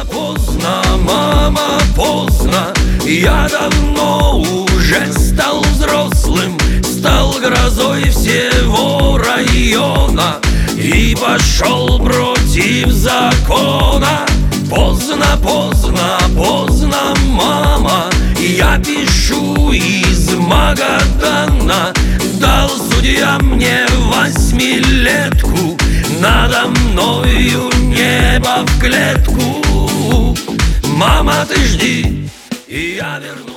поздно, мама, поздно. Я давно уже стал взрослым, стал грозой всего района и пошел против закона. Поздно, поздно, поздно, мама. Я пишу из Магадана. Дал судья мне 8-летку, надо мною небо в клетку. Мама, ты жди, и я вернусь.